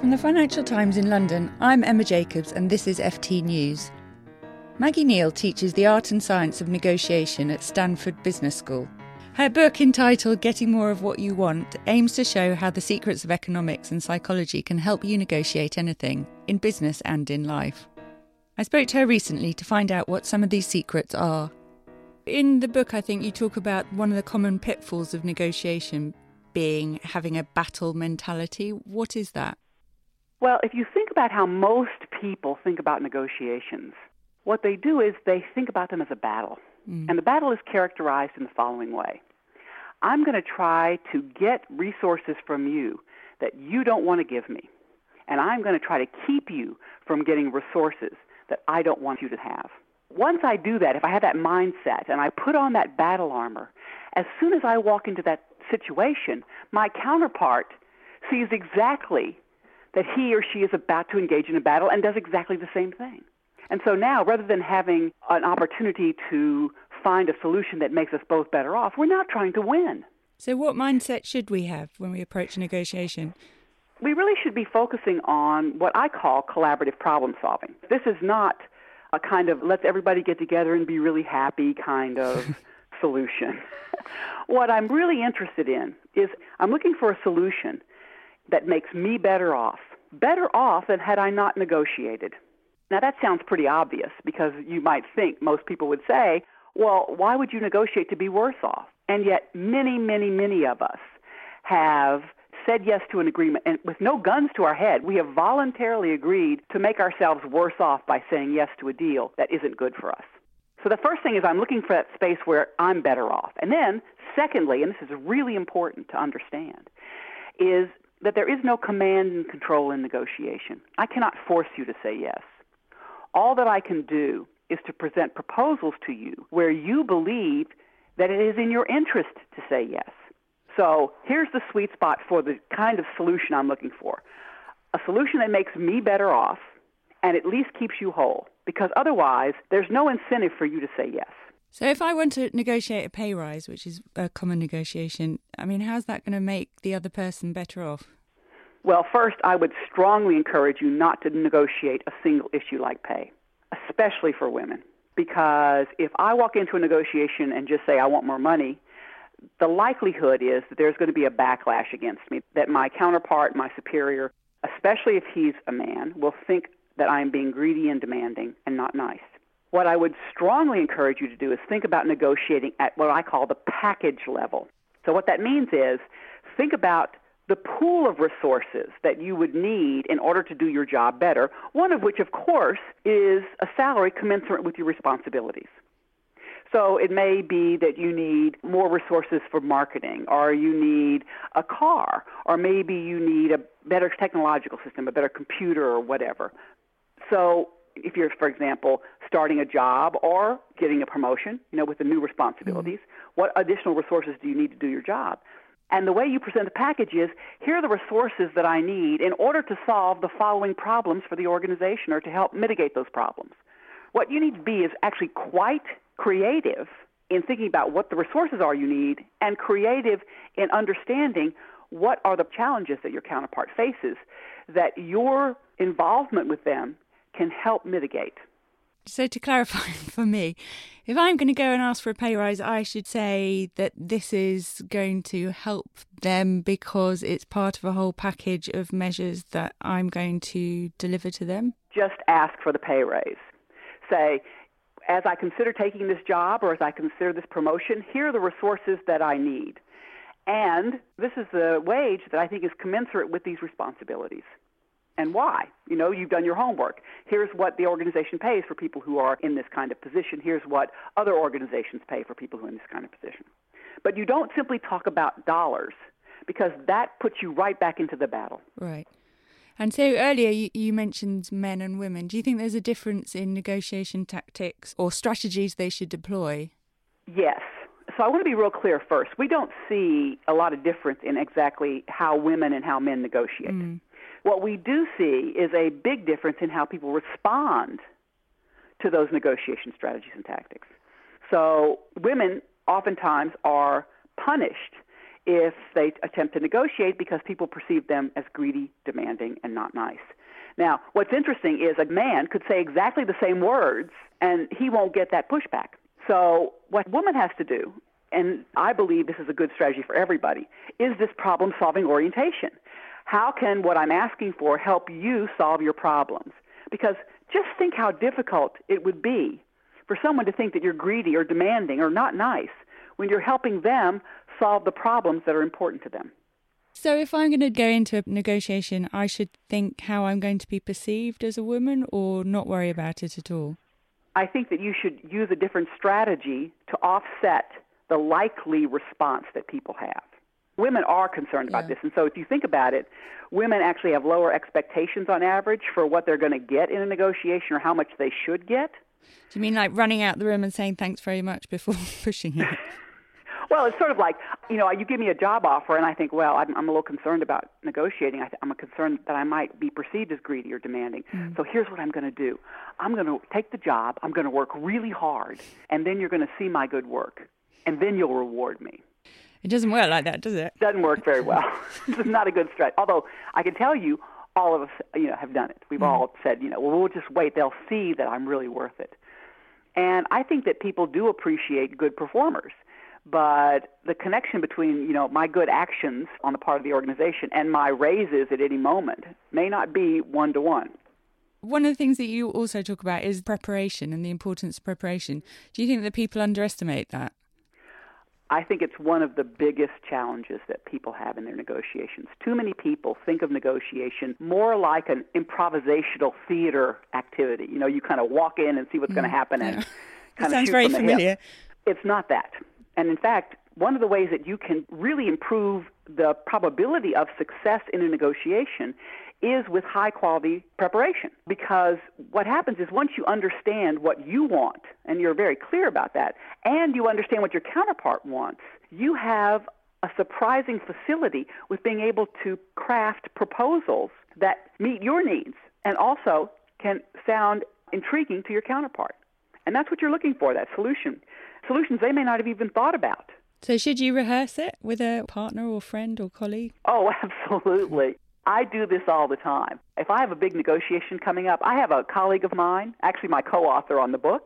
From the Financial Times in London, I'm Emma Jacobs and this is FT News. Maggie Neal teaches the art and science of negotiation at Stanford Business School. Her book, entitled Getting More of What You Want, aims to show how the secrets of economics and psychology can help you negotiate anything, in business and in life. I spoke to her recently to find out what some of these secrets are. In the book, I think you talk about one of the common pitfalls of negotiation being having a battle mentality. What is that? Well, if you think about how most people think about negotiations, what they do is they think about them as a battle. And the battle is characterized in the following way. I'm going to try to get resources from you that you don't want to give me. And I'm going to try to keep you from getting resources that I don't want you to have. Once I do that, if I have that mindset and I put on that battle armor, as soon as I walk into that situation, my counterpart sees exactly that he or she is about to engage in a battle and does exactly the same thing. And so now, rather than having an opportunity to find a solution that makes us both better off, we're now trying to win. So what mindset should we have when we approach a negotiation? We really should be focusing on what I call collaborative problem solving. This is not a kind of let's everybody get together and be really happy kind of solution. What I'm really interested in is I'm looking for a solution that makes me better off than had I not negotiated. Now, that sounds pretty obvious because you might think most people would say, well, why would you negotiate to be worse off? And yet many, many, many of us have said yes to an agreement, and with no guns to our head, we have voluntarily agreed to make ourselves worse off by saying yes to a deal that isn't good for us. So the first thing is I'm looking for that space where I'm better off. And then, secondly, and this is really important to understand, is that there is no command and control in negotiation. I cannot force you to say yes. All that I can do is to present proposals to you where you believe that it is in your interest to say yes. So here's the sweet spot for the kind of solution I'm looking for. A solution that makes me better off and at least keeps you whole, because otherwise there's no incentive for you to say yes. So if I want to negotiate a pay rise, which is a common negotiation, how's that going to make the other person better off? Well, first, I would strongly encourage you not to negotiate a single issue like pay, especially for women. Because if I walk into a negotiation and just say I want more money, the likelihood is that there's going to be a backlash against me, that my counterpart, my superior, especially if he's a man, will think that I'm being greedy and demanding and not nice. What I would strongly encourage you to do is think about negotiating at what I call the package level. So what that means is think about the pool of resources that you would need in order to do your job better, one of which, of course, is a salary commensurate with your responsibilities. So it may be that you need more resources for marketing, or you need a car, or maybe you need a better technological system, a better computer or whatever. So if you're, for example, starting a job or getting a promotion, with the new responsibilities, what additional resources do you need to do your job? And the way you present the package is, here are the resources that I need in order to solve the following problems for the organization or to help mitigate those problems. What you need to be is actually quite creative in thinking about what the resources are you need and creative in understanding what are the challenges that your counterpart faces that your involvement with them can help mitigate. So to clarify for me, if I'm going to go and ask for a pay rise, I should say that this is going to help them because it's part of a whole package of measures that I'm going to deliver to them? Just ask for the pay raise. Say, as I consider taking this job or as I consider this promotion, here are the resources that I need. And this is the wage that I think is commensurate with these responsibilities. And why? You've done your homework. Here's what the organization pays for people who are in this kind of position. Here's what other organizations pay for people who are in this kind of position. But you don't simply talk about dollars because that puts you right back into the battle. Right. And so earlier you mentioned men and women. Do you think there's a difference in negotiation tactics or strategies they should deploy? Yes. So I want to be real clear first. We don't see a lot of difference in exactly how women and how men negotiate. What we do see is a big difference in how people respond to those negotiation strategies and tactics. So women oftentimes are punished if they attempt to negotiate because people perceive them as greedy, demanding, and not nice. Now, what's interesting is a man could say exactly the same words and he won't get that pushback. So what a woman has to do, and I believe this is a good strategy for everybody, is this problem-solving orientation. How can what I'm asking for help you solve your problems? Because just think how difficult it would be for someone to think that you're greedy or demanding or not nice when you're helping them solve the problems that are important to them. So if I'm going to go into a negotiation, I should think how I'm going to be perceived as a woman or not worry about it at all? I think that you should use a different strategy to offset the likely response that people have. Women are concerned about this, and so if you think about it, women actually have lower expectations on average for what they're going to get in a negotiation or how much they should get. Do you mean like running out the room and saying thanks very much before pushing it? Well, it's sort of like, you give me a job offer and I think, well, I'm a little concerned about negotiating. I'm concerned that I might be perceived as greedy or demanding. So here's what I'm going to do. I'm going to take the job. I'm going to work really hard, and then you're going to see my good work, and then you'll reward me. It doesn't work like that, does it? Doesn't work very well. It's not a good strategy. Although I can tell you, all of us, have done it. We've all said, well, we'll just wait. They'll see that I'm really worth it. And I think that people do appreciate good performers. But the connection between, my good actions on the part of the organization and my raises at any moment may not be one-to-one. One of the things that you also talk about is preparation and the importance of preparation. Do you think that people underestimate that? I think it's one of the biggest challenges that people have in their negotiations. Too many people think of negotiation more like an improvisational theater activity. You kind of walk in and see what's going to happen and kind of sounds shoot very from the familiar. hip. It's not that. And in fact, one of the ways that you can really improve the probability of success in a negotiation is with high-quality preparation. Because what happens is once you understand what you want, and you're very clear about that, and you understand what your counterpart wants, you have a surprising facility with being able to craft proposals that meet your needs and also can sound intriguing to your counterpart. And that's what you're looking for, that solutions they may not have even thought about. So should you rehearse it with a partner or friend or colleague? Oh, absolutely. I do this all the time. If I have a big negotiation coming up, I have a colleague of mine, actually my co-author on the book,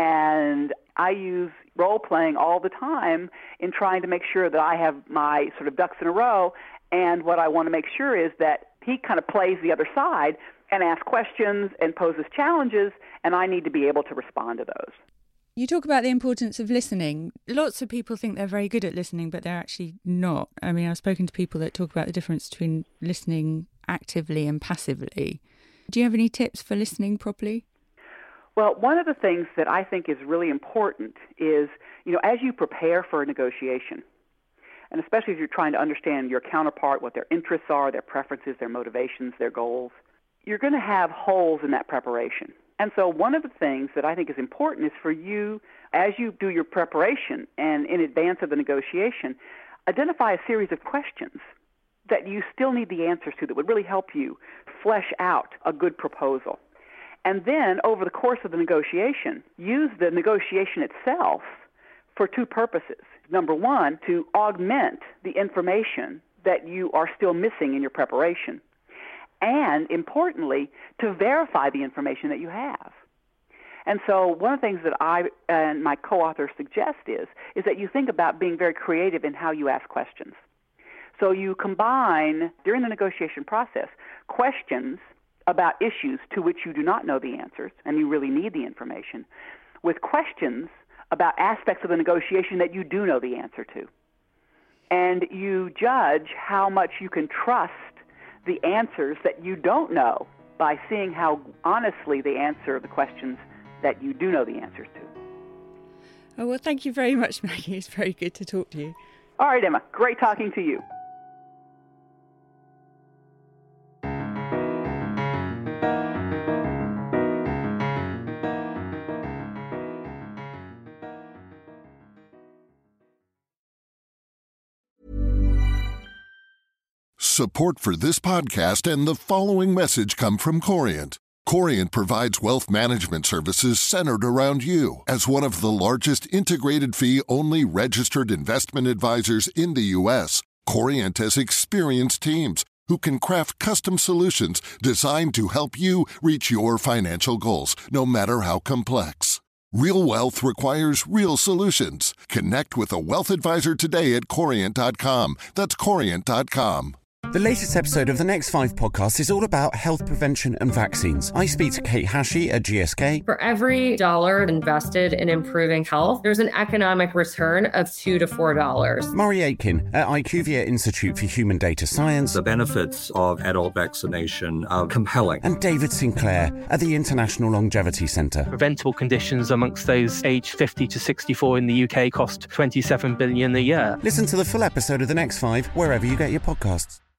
and I use role-playing all the time in trying to make sure that I have my sort of ducks in a row, and what I want to make sure is that he kind of plays the other side and asks questions and poses challenges, and I need to be able to respond to those. You talk about the importance of listening. Lots of people think they're very good at listening, but they're actually not. I mean, I've spoken to people that talk about the difference between listening actively and passively. Do you have any tips for listening properly? Well, one of the things that I think is really important is, as you prepare for a negotiation, and especially if you're trying to understand your counterpart, what their interests are, their preferences, their motivations, their goals, you're going to have holes in that preparation. And so one of the things that I think is important is for you, as you do your preparation and in advance of the negotiation, identify a series of questions that you still need the answers to that would really help you flesh out a good proposal. And then over the course of the negotiation, use the negotiation itself for two purposes. Number one, to augment the information that you are still missing in your preparation. And, importantly, to verify the information that you have. And so one of the things that I and my co-author suggest is that you think about being very creative in how you ask questions. So you combine, during the negotiation process, questions about issues to which you do not know the answers, and you really need the information, with questions about aspects of the negotiation that you do know the answer to. And you judge how much you can trust the answers that you don't know by seeing how honestly they answer the questions that you do know the answers to. Oh, well, thank you very much, Maggie. It's very good to talk to you. All right, Emma. Great talking to you. Support for this podcast and the following message come from Corient. Corient provides wealth management services centered around you. As one of the largest integrated fee-only registered investment advisors in the U.S., Corient has experienced teams who can craft custom solutions designed to help you reach your financial goals, no matter how complex. Real wealth requires real solutions. Connect with a wealth advisor today at Corient.com. That's Corient.com. The latest episode of the Next 5 podcast is all about health prevention and vaccines. I speak to Kate Hashey at GSK. For every dollar invested in improving health, there's an economic return of $2 to $4. Murray Aitken at IQVIA Institute for Human Data Science. The benefits of adult vaccination are compelling. And David Sinclair at the International Longevity Centre. Preventable conditions amongst those aged 50 to 64 in the UK cost $27 billion a year. Listen to the full episode of the Next 5 wherever you get your podcasts.